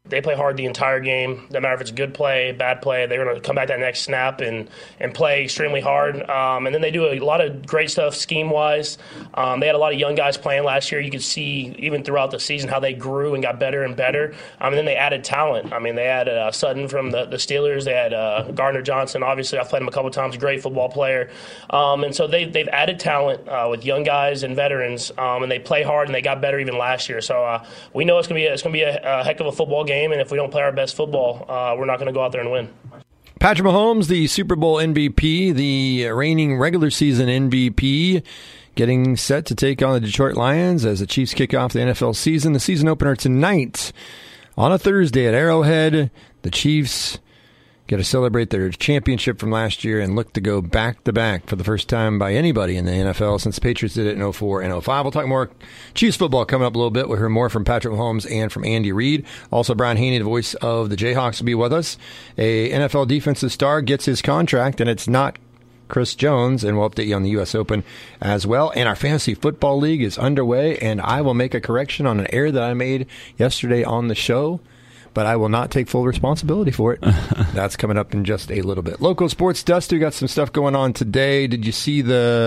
They play hard the entire game. No matter if it's a good play, bad play, they're going to come back that next snap and play extremely hard. And then they do a lot of great stuff scheme-wise. They had a lot of young guys playing last year. You could see even throughout the season how they grew and got better and better. And then they added talent. I mean, they added Sutton from the Steelers. They had Gardner Johnson. Obviously, I've played him a couple of times. Great football player. And so they've added talent with young guys and veterans. And they play hard and they got better even last year. So we know it's going to be a heck of a football game. And if we don't play our best football, we're not going to go out there and win. Patrick Mahomes, the Super Bowl MVP, the reigning regular season MVP, getting set to take on the Detroit Lions as the Chiefs kick off the NFL season. The season opener tonight on a Thursday at Arrowhead. The Chiefs get to celebrate their championship from last year and look to go back-to-back for the first time by anybody in the NFL since the Patriots did it in 04 and 05. We'll talk more Chiefs football coming up a little bit. We'll hear more from Patrick Mahomes and from Andy Reid. Also, Brian Haney, the voice of the Jayhawks, will be with us. A NFL defensive star gets his contract, and it's not Chris Jones, and we'll update you on the U.S. Open as well. And our Fantasy Football League is underway, and I will make a correction on an error that I made yesterday on the show, but I will not take full responsibility for it. That's coming up in just a little bit. Local sports, Dusty, got some stuff going on today. Did you see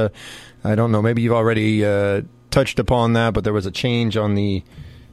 I don't know, maybe you've already touched upon that, but there was a change on the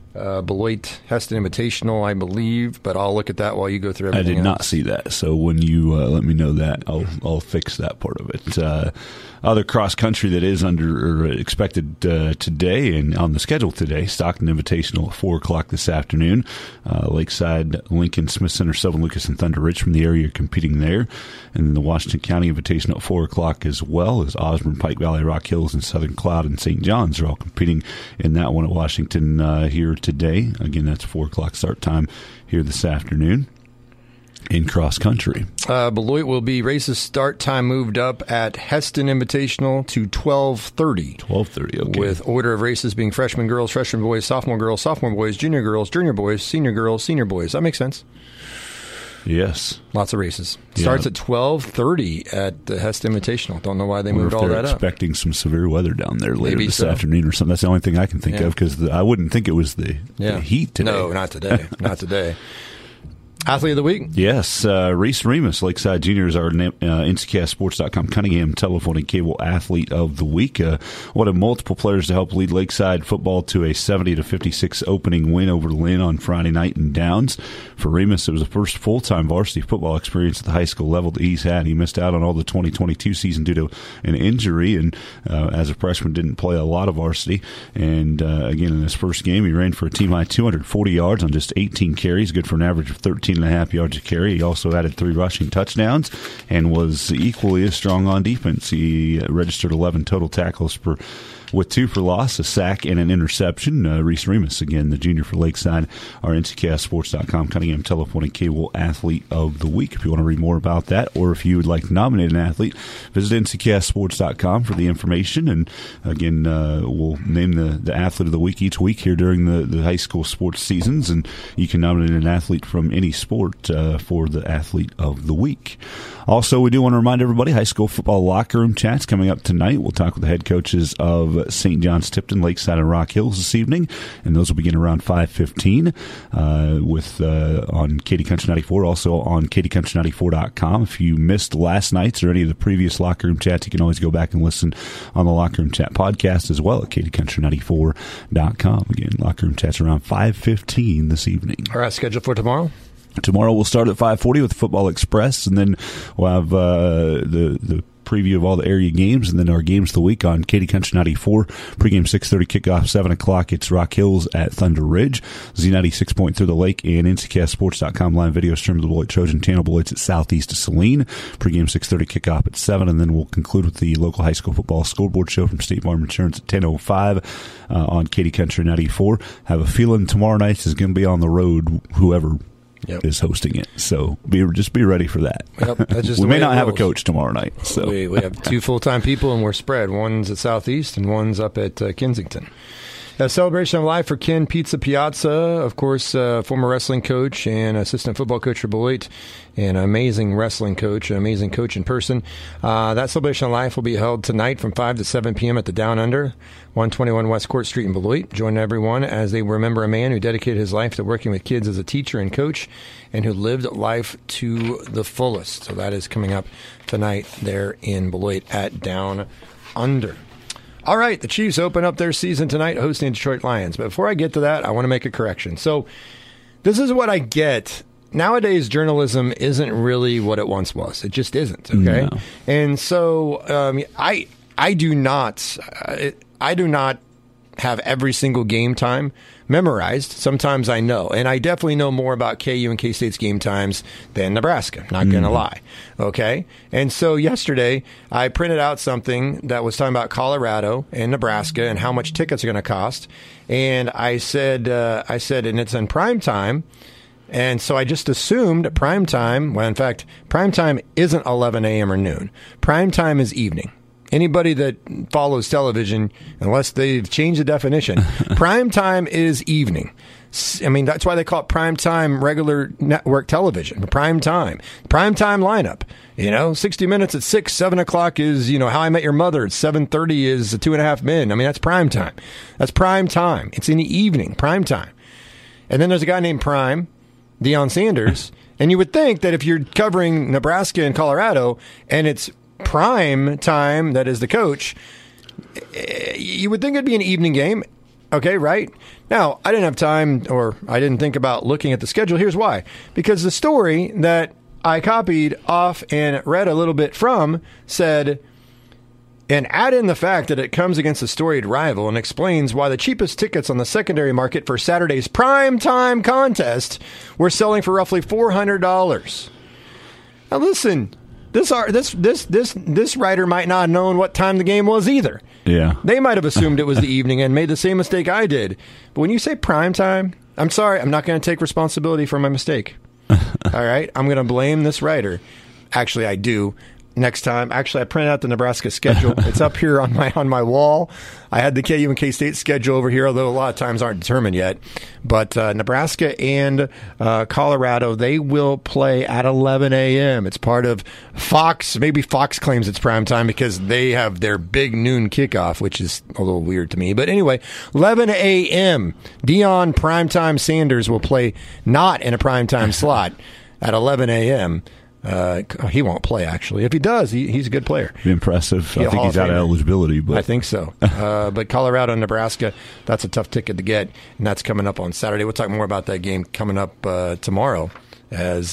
Beloit Heston Invitational, I believe, but I'll look at that while you go through everything I did else. not see that, so when you let me know that, I'll fix that part of it. Other cross country that is expected today and on the schedule today, Stockton Invitational at 4 o'clock this afternoon. Lakeside, Lincoln, Smith Center, Sylvan Lucas, and Thunder Ridge from the area are competing there. And then the Washington County Invitational at 4 o'clock as well, as Osborne, Pike Valley, Rock Hills, and Southern Cloud and St. John's are all competing in that one at Washington here today. Again, that's 4 o'clock start time here this afternoon. In cross country, Beloit will be races start time moved up at Heston Invitational to 12:30. 12:30, okay. With order of races being freshman girls, freshman boys, sophomore boys, junior girls, senior girls, senior boys. That makes sense. Yes. Lots of races. Starts at 12:30 at the Heston Invitational. Don't know why they moved all that up. They're expecting some severe weather down there later this afternoon or something. That's the only thing I can think of, because I wouldn't think it was the heat today. No, not today. Not today. Athlete of the week? Yes, Reese Remus, Lakeside Juniors, our NCCastSports.com Cunningham telephone and cable athlete of the week. One of multiple players to help lead Lakeside football to a 70-56 opening win over Lynn on Friday night in Downs. For Remus, it was the first full-time varsity football experience at the high school level that he's had. He missed out on all the 2022 season due to an injury, and as a freshman didn't play a lot of varsity. And again, in his first game, he ran for a team-high 240 yards on just 18 carries, good for an average of 13.5 yards a carry. He also added 3 rushing touchdowns and was equally as strong on defense. He registered 11 total tackles with 2 for loss, a sack, and an interception. Reese Remus, again, the junior for Lakeside, our NCCastSports.com Cunningham telephone and cable athlete of the week. If you want to read more about that, or if you would like to nominate an athlete, visit NCCastSports.com for the information. And again, we'll name the athlete of the week each week here during the high school sports seasons, and you can nominate an athlete from any sport for the athlete of the week. Also, we do want to remind everybody, high school football locker room chats coming up tonight. We'll talk with the head coaches of St. John's, Tipton, Lakeside, and Rock Hills this evening, and those will begin around 5:15 on Katy Country 94, also on KatyCountry94.com. If you missed last night's or any of the previous locker room chats, you can always go back and listen on the Locker Room Chat podcast as well at KatyCountry94.com. Again, locker room chats around 5:15 this evening. All right, schedule for tomorrow? Tomorrow we'll start at 5:40 with Football Express, and then we'll have the preview of all the area games, and then our games of the week on Katy Country 94. Pregame 6:30, kickoff 7 o'clock. It's Rock Hills at Thunder Ridge. Z96 Point Through the Lake, and NCCastSports.com live video stream of the Beloit Trojan Tano Beloit's at southeast of Saline. Pregame 6:30, kickoff at 7, and then we'll conclude with the local high school football scoreboard show from State Farm Insurance at 10:05 on Katy Country 94. Have a feeling tomorrow night is going to be on the road, whoever is hosting it. So just be ready for that. Yep, that's just we may not have a coach tomorrow night. So we have 2 full-time people, and we're spread. One's at Southeast, and one's up at Kensington. A celebration of life for Ken Pizza Piazza, of course, former wrestling coach and assistant football coach for Beloit, and an amazing wrestling coach, an amazing coach in person. That celebration of life will be held tonight from 5 to 7 p.m. at the Down Under, 121 West Court Street in Beloit. Join everyone as they remember a man who dedicated his life to working with kids as a teacher and coach and who lived life to the fullest. So that is coming up tonight there in Beloit at Down Under. All right, the Chiefs open up their season tonight hosting Detroit Lions. But before I get to that, I want to make a correction. So this is what I get. Nowadays, journalism isn't really what it once was. It just isn't, okay? No. And so I do not have every single game time memorized. Sometimes I know. And I definitely know more about KU and K-State's game times than Nebraska. Not going to lie. Okay? And so yesterday, I printed out something that was talking about Colorado and Nebraska and how much tickets are going to cost. And I said, and it's in prime time. And so I just assumed prime time, well, in fact, prime time isn't 11 a.m. or noon. Prime time is evening. Anybody that follows television, unless they've changed the definition, prime time is evening. I mean, that's why they call it prime time regular network television. Prime time lineup. 60 Minutes at 6, 7 o'clock is, How I Met Your Mother. At 7:30 is 2.5 Men. I mean, that's prime time. That's prime time. It's in the evening, prime time. And then there's a guy named Prime, Deion Sanders, and you would think that if you're covering Nebraska and Colorado and it's prime time, that is the coach, you would think it'd be an evening game. Okay, right? Now, I didn't have time, or I didn't think about looking at the schedule. Here's why. Because the story that I copied off and read a little bit from said, and add in the fact that it comes against a storied rival and explains why the cheapest tickets on the secondary market for Saturday's prime time contest were selling for roughly $400. Now listen, this writer might not have known what time the game was either. Yeah. They might have assumed it was the evening and made the same mistake I did. But when you say prime time, I'm sorry, I'm not going to take responsibility for my mistake. All right? I'm going to blame this writer. Actually, I do. Next time, actually, I printed out the Nebraska schedule. It's up here on my wall. I had the KU and K-State schedule over here, although a lot of times aren't determined yet. But Nebraska and Colorado, they will play at 11 a.m. It's part of Fox. Maybe Fox claims it's prime time because they have their big noon kickoff, which is a little weird to me. But anyway, 11 a.m. Deion Primetime Sanders will play not in a primetime slot at 11 a.m. He won't play, actually. If he does, he's a good player. Be impressive. I think he's out of eligibility. But I think so. But Colorado and Nebraska, that's a tough ticket to get, and that's coming up on Saturday. We'll talk more about that game coming up tomorrow as,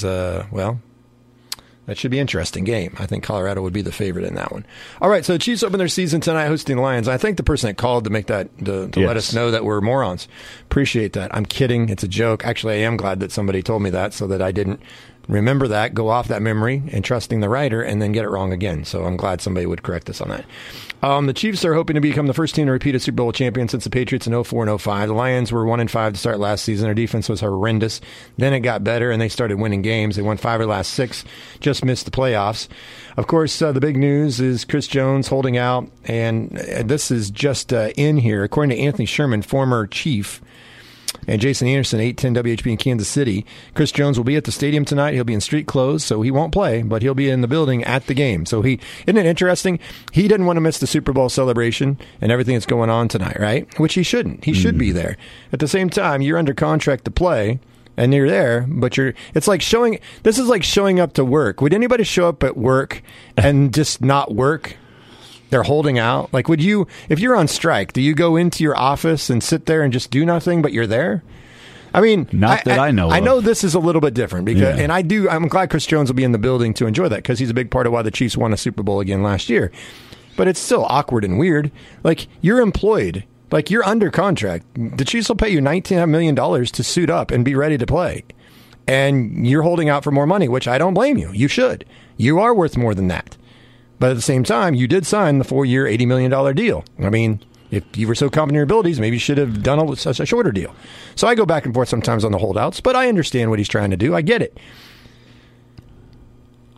that should be an interesting game. I think Colorado would be the favorite in that one. All right, so the Chiefs open their season tonight hosting the Lions. I thank the person that called to make that to let us know that we're morons. Appreciate that. I'm kidding. It's a joke. Actually, I am glad that somebody told me that so that I didn't remember that, go off that memory, and trusting the writer, and then get it wrong again. So I'm glad somebody would correct us on that. The Chiefs are hoping to become the first team to repeat a Super Bowl champion since the Patriots in 04 and 05. The Lions were 1-5 to start last season. Their defense was horrendous. Then it got better, and they started winning games. They won 5 of the last 6, just missed the playoffs. Of course, the big news is Chris Jones holding out, and this is just in here. According to Anthony Sherman, former Chief, and Jason Anderson, 810 WHB in Kansas City, Chris Jones will be at the stadium tonight. He'll be in street clothes, so he won't play, but he'll be in the building at the game. So isn't it interesting? He didn't want to miss the Super Bowl celebration and everything that's going on tonight, right? Which he shouldn't. He should be there. At the same time, you're under contract to play, and you're there, but this is like showing up to work. Would anybody show up at work and just not work? They're holding out. Like, if you're on strike, do you go into your office and sit there and just do nothing, but you're there? I mean, I know. I know this is a little bit different because, and I'm glad Chris Jones will be in the building to enjoy that because he's a big part of why the Chiefs won a Super Bowl again last year. But it's still awkward and weird. Like, you're employed. Like, you're under contract. The Chiefs will pay you $19 million to suit up and be ready to play. And you're holding out for more money, which I don't blame you. You should. You are worth more than that. But at the same time, you did sign the 4-year, $80 million deal. I mean, if you were so confident in your abilities, maybe you should have done a shorter deal. So I go back and forth sometimes on the holdouts, but I understand what he's trying to do. I get it.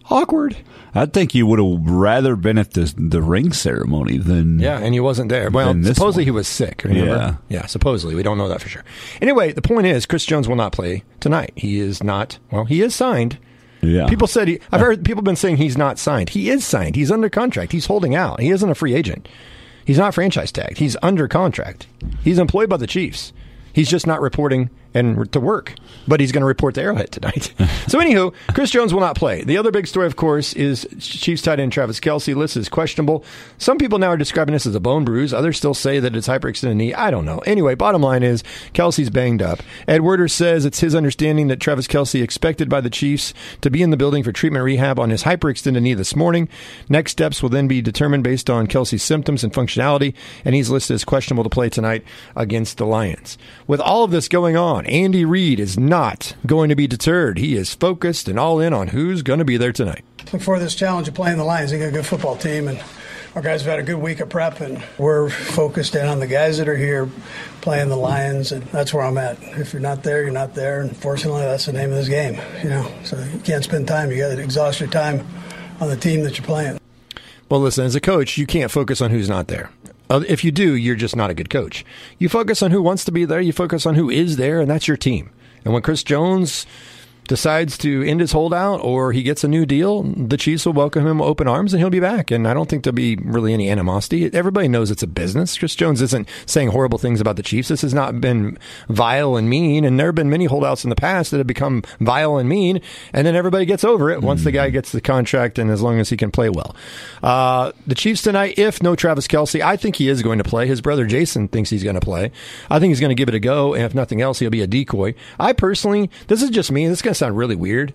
Awkward. I think you would have rather been at the ring ceremony than... Yeah, and he wasn't there. Well, supposedly he was sick. Remember? Yeah, supposedly. We don't know that for sure. Anyway, the point is, Chris Jones will not play tonight. He is not... Well, he is signed. Yeah. People said... I've heard people been saying he's not signed. He is signed. He's under contract. He's holding out. He isn't a free agent. He's not franchise tagged. He's under contract. He's employed by the Chiefs. He's just not reporting and to work, but he's going to report to Arrowhead tonight. So anywho, Chris Jones will not play. The other big story, of course, is Chiefs tight end Travis Kelce. List is questionable. Some people now are describing this as a bone bruise. Others still say that it's hyperextended knee. I don't know. Anyway, bottom line is Kelce's banged up. Ed Werder says it's his understanding that Travis Kelce expected by the Chiefs to be in the building for treatment rehab on his hyperextended knee this morning. Next steps will then be determined based on Kelce's symptoms and functionality, and he's listed as questionable to play tonight against the Lions. With all of this going on, Andy Reid is not going to be deterred. He is focused and all in on who's going to be there tonight. Look for this challenge of playing the Lions. They got a good football team, and our guys have had a good week of prep, and we're focused in on the guys that are here playing the Lions, and that's where I'm at. If you're not there, you're not there, and fortunately, that's the name of this game. So you can't spend time. You got to exhaust your time on the team that you're playing. Well, listen, as a coach, you can't focus on who's not there. If you do, you're just not a good coach. You focus on who wants to be there. You focus on who is there, and that's your team. And when Chris Jones decides to end his holdout or he gets a new deal, the Chiefs will welcome him with open arms and he'll be back. And I don't think there'll be really any animosity. Everybody knows it's a business. Chris Jones isn't saying horrible things about the Chiefs. This has not been vile and mean. And there have been many holdouts in the past that have become vile and mean. And then everybody gets over it once the guy gets the contract and as long as he can play well. The Chiefs tonight, if no Travis Kelce, I think he is going to play. His brother Jason thinks he's going to play. I think he's going to give it a go. And if nothing else, he'll be a decoy. I personally, this is just me. This is going to sound really weird.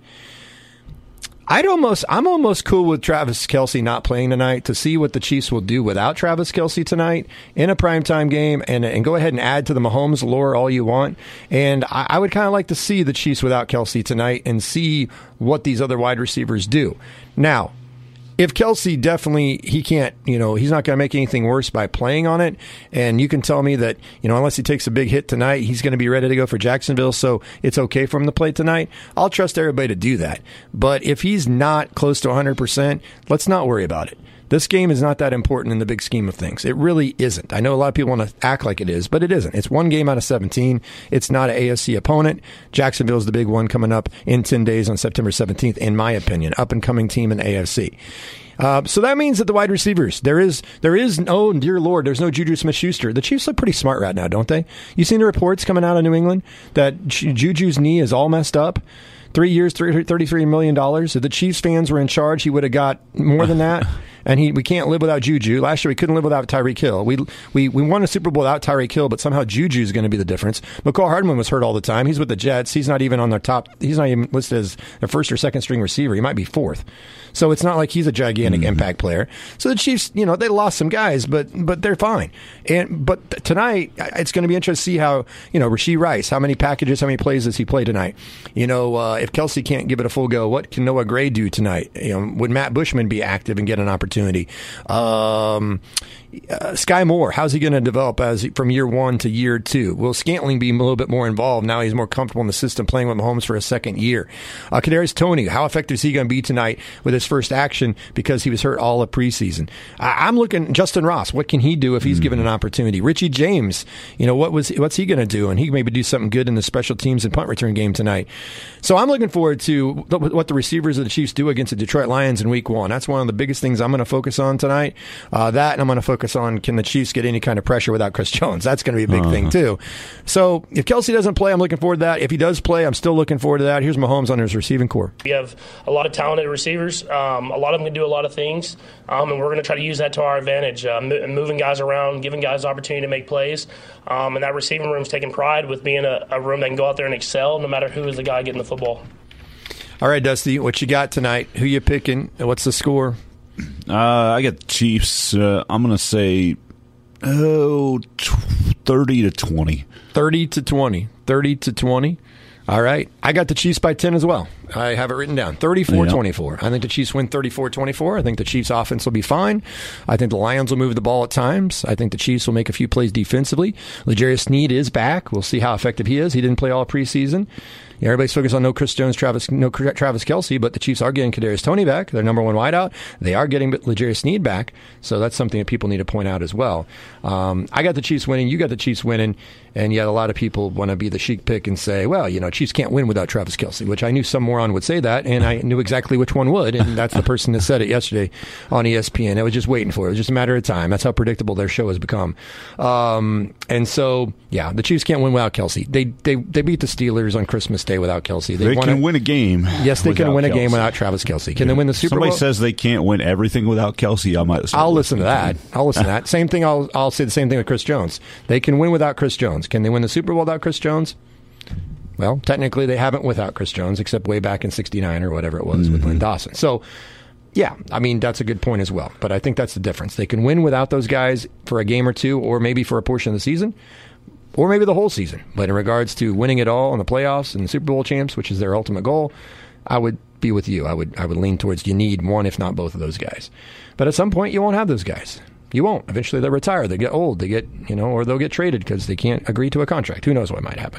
I'm almost cool with Travis Kelce not playing tonight to see what the Chiefs will do without Travis Kelce tonight in a primetime game and go ahead and add to the Mahomes lore all you want. And I would kind of like to see the Chiefs without Kelce tonight and see what these other wide receivers do. Now, if Kelce definitely, he can't, he's not going to make anything worse by playing on it. And you can tell me that, unless he takes a big hit tonight, he's going to be ready to go for Jacksonville. So it's okay for him to play tonight. I'll trust everybody to do that. But if he's not close to 100%, let's not worry about it. This game is not that important in the big scheme of things. It really isn't. I know a lot of people want to act like it is, but it isn't. It's one game out of 17. It's not an AFC opponent. Jacksonville's the big one coming up in 10 days on September 17th, in my opinion. Up-and-coming team in AFC. So that means that the wide receivers, there is, oh, dear Lord, there's no Juju Smith-Schuster. The Chiefs look pretty smart right now, don't they? You seen the reports coming out of New England that Juju's knee is all messed up? 3 years, $33 million. If the Chiefs fans were in charge, he would have got more than that. And we can't live without Juju. Last year we couldn't live without Tyreek Hill. We won a Super Bowl without Tyreek Hill, but somehow Juju is going to be the difference. McCall Hardman was hurt all the time. He's with the Jets. He's not even on their top. He's not even listed as their first or second string receiver. He might be fourth. So it's not like he's a gigantic impact player. So the Chiefs, they lost some guys, but they're fine. But tonight it's going to be interesting to see how Rashee Rice, how many packages, how many plays does he play tonight? If Kelce can't give it a full go, what can Noah Gray do tonight? Would Matt Bushman be active and get an opportunity? Sky Moore, how's he going to develop from year one to year two? Will Scantling be a little bit more involved now he's more comfortable in the system playing with Mahomes for a second year? Kadarius Toney, how effective is he going to be tonight with his first action because he was hurt all of preseason? I'm looking Justin Ross. What can he do if he's given an opportunity? Richie James, what's he going to do? And he maybe do something good in the special teams and punt return game tonight. So I'm looking forward to what the receivers of the Chiefs do against the Detroit Lions in Week 1. That's one of the biggest things I'm going to focus on tonight. That, and I'm going to focus on, can the Chiefs get any kind of pressure without Chris Jones? That's going to be a big thing too. So if Kelce doesn't play, I'm looking forward to that. If he does play, I'm still looking forward to that. Here's Mahomes on his receiving core. We have a lot of talented receivers. A lot of them can do a lot of things, and we're going to try to use that to our advantage, moving guys around, giving guys opportunity to make plays. And that receiving room's taking pride with being a room that can go out there and excel no matter who is the guy getting the football. All right, Dusty, what you got tonight? Who you picking? What's the score? I got the Chiefs. I'm going to say 30-20. 30-20. 30-20. All right. I got the Chiefs by 10 as well. I have it written down. 34-24. I think the Chiefs win 34-24. I think the Chiefs offense will be fine. I think the Lions will move the ball at times. I think the Chiefs will make a few plays defensively. L'Jarius Sneed is back. We'll see how effective he is. He didn't play all preseason. Yeah, everybody's focused on no Chris Jones, Travis Kelce, but the Chiefs are getting Kadarius Toney back, their number one wideout. They are getting L'Jarius Sneed back, so that's something that people need to point out as well. I got the Chiefs winning, you got the Chiefs winning, and yet a lot of people want to be the chic pick and say, well, Chiefs can't win without Travis Kelce, which I knew some moron would say that, and I knew exactly which one would, and that's the person that said it yesterday on ESPN. I was just waiting for it. It was just a matter of time. That's how predictable their show has become. And so, yeah, the Chiefs can't win without Kelce. They beat the Steelers on Christmas Day without Kelce. They can win a game. Yes, they can win a game without Travis Kelce. Can they win the Super Bowl? Somebody says they can't win everything without Kelce. I'll listen to that. Same thing. I'll say the same thing with Chris Jones. They can win without Chris Jones. Can they win the Super Bowl without Chris Jones? Well, technically they haven't without Chris Jones, except way back in '69 or whatever it was with Lynn Dawson. So, yeah, I mean, that's a good point as well. But I think that's the difference. They can win without those guys for a game or two, or maybe for a portion of the season, or maybe the whole season. But in regards to winning it all in the playoffs and the Super Bowl champs, which is their ultimate goal, I would be with you. I would lean towards you need one, if not both of those guys. But at some point, you won't have those guys. You won't. Eventually, they'll retire. They get old. They get, or they'll get traded because they can't agree to a contract. Who knows what might happen?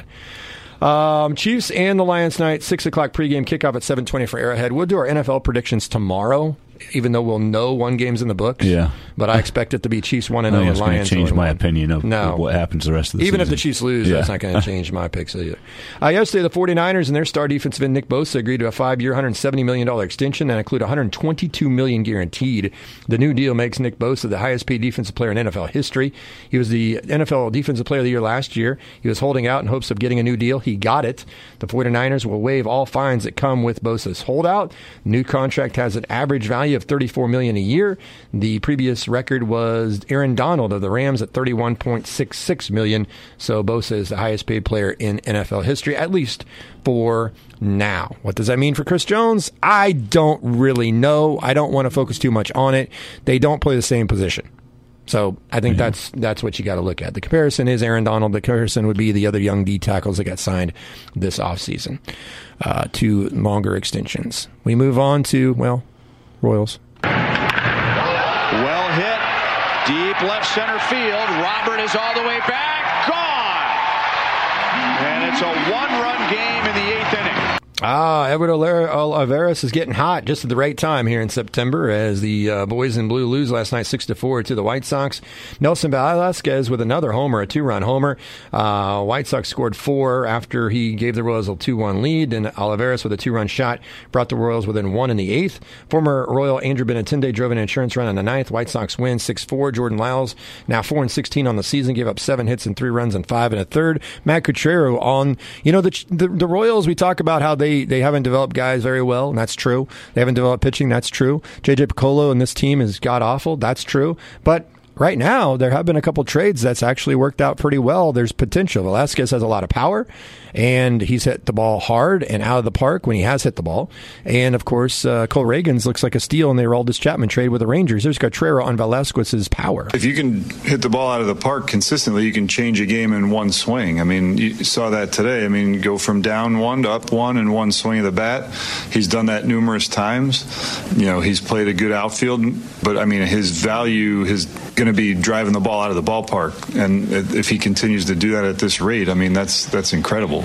Chiefs and the Lions tonight, 6 o'clock pregame, kickoff at 7:20 for Arrowhead. We'll do our NFL predictions tomorrow, even though we'll know one game's in the books. Yeah. But I expect it to be Chiefs 1-0 and Lions 0-1. It's going to change my opinion of what happens the rest of the season. Even if the Chiefs lose, that's not going to change my picks either. Yesterday, the 49ers and their star defensive end Nick Bosa agreed to a 5-year, $170 million extension and include $122 million guaranteed. The new deal makes Nick Bosa the highest paid defensive player in NFL history. He was the NFL Defensive Player of the Year last year. He was holding out in hopes of getting a new deal. He got it. The 49ers will waive all fines that come with Bosa's holdout. New contract has an average value of $34 million a year. The previous record was Aaron Donald of the Rams at $31.66 million. So Bosa is the highest paid player in NFL history, at least for now. What does that mean for Chris Jones? I don't really know. I don't want to focus too much on it. They don't play the same position. So I think that's what you got to look at. The comparison is Aaron Donald. The comparison would be the other young D tackles that got signed this offseason to longer extensions. We move on to, Royals. Well hit, deep left center field. Robert is all the way back, gone! And it's a one-run game in the 8th inning. Edward Olivares is getting hot just at the right time here in September as the boys in blue lose last night 6-4 to the White Sox. Nelson Velasquez with another homer, a 2-run homer. White Sox scored 4 after he gave the Royals a 2-1 lead, and Olivares with a 2-run shot brought the Royals within 1 in the 8th. Former Royal Andrew Benintendi drove an insurance run in the 9th. White Sox win 6-4. Jordan Lyles, now 4-16 on the season, gave up 7 hits and 3 runs and 5 in a third. Matt Cotrero on, the Royals, we talk about how they haven't developed guys very well, and that's true. They haven't developed pitching, that's true. J.J. Piccolo and this team is god-awful, that's true. But right now, there have been a couple trades that's actually worked out pretty well. There's potential. Velasquez has a lot of power, and he's hit the ball hard and out of the park when he has hit the ball. And, of course, Cole Reagans looks like a steal in the Aroldis Chapman trade with the Rangers. There's Cotrero on Velasquez's power. If you can hit the ball out of the park consistently, you can change a game in one swing. I mean, you saw that today. I mean, go from down 1 to up 1 in one swing of the bat. He's done that numerous times. He's played a good outfield, but, I mean, his value is going to be driving the ball out of the ballpark. And if he continues to do that at this rate, I mean, that's incredible.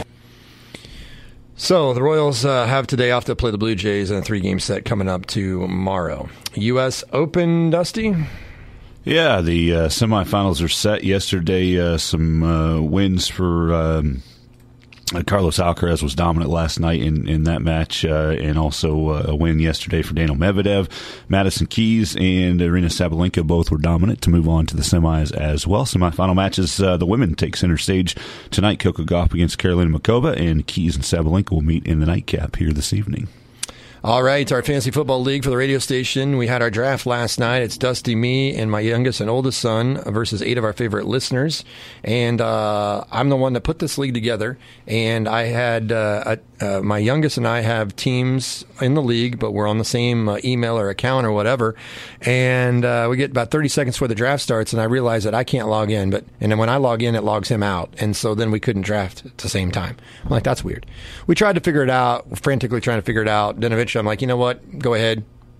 So the Royals have today off to play the Blue Jays in a 3-game set coming up tomorrow. U.S. Open, Dusty? Yeah, the semifinals are set. Yesterday, some wins for Carlos Alcaraz was dominant last night in that match, and also a win yesterday for Daniil Medvedev. Madison Keys and Aryna Sabalenka both were dominant to move on to the semis as well. Semifinal matches, the women take center stage tonight. Coco Gauff against Karolina Muchova, and Keys and Sabalenka will meet in the nightcap here this evening. All right, our Fantasy Football League for the radio station. We had our draft last night. It's Dusty, me, and my youngest and oldest son versus 8 of our favorite listeners. And I'm the one that put this league together. And I had my youngest and I have teams in the league, but we're on the same email or account or whatever. And we get about 30 seconds before the draft starts, and I realize that I can't log in. And then when I log in, it logs him out. And so then we couldn't draft at the same time. I'm like, that's weird. We tried to figure it out, frantically trying to figure it out. Then eventually I'm like, you know what? Go ahead.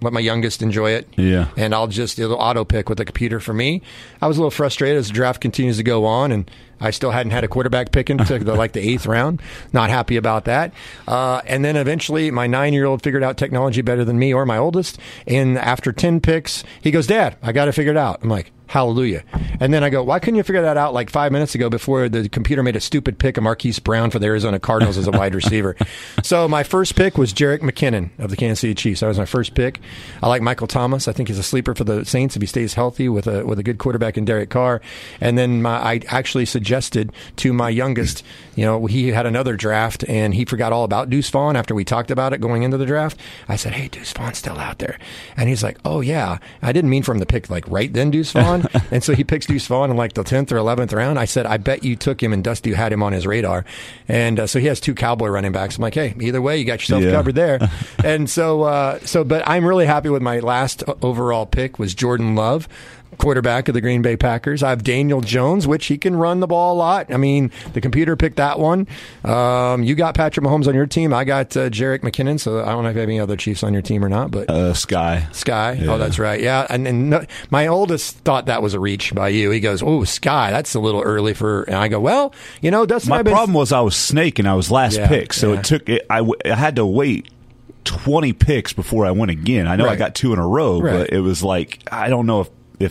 let my youngest enjoy it. Yeah. And it'll auto pick with the computer for me. I was a little frustrated as the draft continues to go on, and I still hadn't had a quarterback pick until the 8th round. Not happy about that. And then eventually my 9-year-old figured out technology better than me or my oldest. And after 10 picks, he goes, Dad, I got it figured out. I'm like, hallelujah. And then I go, why couldn't you figure that out 5 minutes ago before the computer made a stupid pick of Marquise Brown for the Arizona Cardinals as a wide receiver? So my first pick was Jerick McKinnon of the Kansas City Chiefs. That was my first pick. I like Michael Thomas. I think he's a sleeper for the Saints if he stays healthy with a good quarterback in Derek Carr. And then I actually suggested to my youngest, he had another draft and he forgot all about Deuce Vaughn after we talked about it going into the draft. I said, hey, Deuce Vaughn's still out there. And he's like, oh, yeah. I didn't mean for him to pick right then Deuce Vaughn. And so he picks Deuce Vaughn in the 10th or 11th round. I said, I bet you took him and Dusty had him on his radar. And so he has 2 Cowboy running backs. I'm like, hey, either way, you got yourself covered there. And but I'm really happy with my last overall pick was Jordan Love, quarterback of the Green Bay Packers. I have Daniel Jones, which he can run the ball a lot. I mean, the computer picked that one. You got Patrick Mahomes on your team. I got Jerick McKinnon, so I don't know if you have any other Chiefs on your team or not. But Sky. Yeah. Oh, that's right. Yeah, and no, my oldest thought that was a reach by you. He goes, oh, Sky, that's a little early for... And I go, well, Dustin... My problem was I was snake and I was last pick, so I had to wait 20 picks before I went again. I know I got 2 in a row, but it was I don't know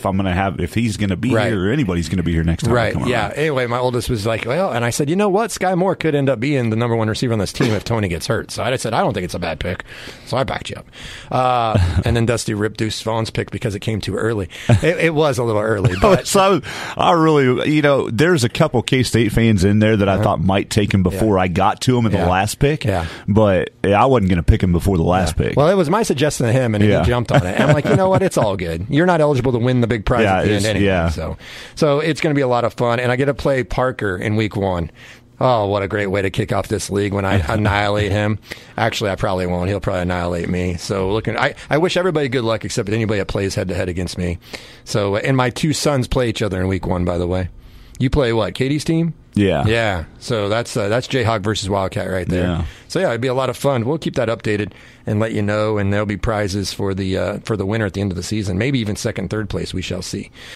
if he's going to be here or anybody's going to be here next time. Right. Yeah. Around. Anyway, my oldest was like, well, and I said, you know what? Sky Moore could end up being the number 1 receiver on this team if Tony gets hurt. So I said, I don't think it's a bad pick. So I backed you up. And then Dusty ripped Deuce Vaughn's pick because it came too early. It was a little early. But so I really, there's a couple K-State fans in there that I thought might take him before I got to him in the last pick. Yeah. But I wasn't going to pick him before the last pick. Well, it was my suggestion to him, and he jumped on it. And I'm like, you know what? It's all good. You're not eligible to win the big prize at the end anyway. Yeah. So it's going to be a lot of fun, and I get to play Parker in week 1. Oh, what a great way to kick off this league when I annihilate him. Actually, I probably won't. He'll probably annihilate me. So I wish everybody good luck except anybody that plays head-to-head against me. So, and my 2 sons play each other in week 1, by the way. You play what, Katie's team? Yeah. Yeah. So that's Jayhawk versus Wildcat right there. Yeah. So it'd be a lot of fun. We'll keep that updated and let you know, and there'll be prizes for the winner at the end of the season. Maybe even 2nd, 3rd place. We shall see.